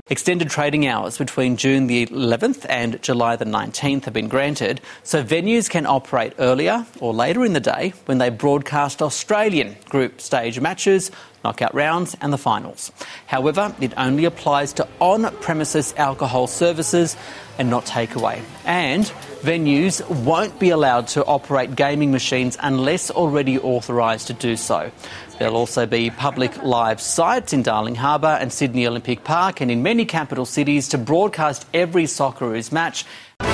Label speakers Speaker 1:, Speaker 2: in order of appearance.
Speaker 1: Extended trading hours between June the 11th and July the 19th have been granted, so venues can operate earlier or later in the day when they broadcast Australian group stage matches, knockout rounds and the finals. However, it only applies to on-premises alcohol services and not takeaway. And venues won't be allowed to operate gaming machines unless already authorised to do so. There'll also be public live sites in Darling Harbour and Sydney Olympic Park and in many capital cities to broadcast every Socceroos match.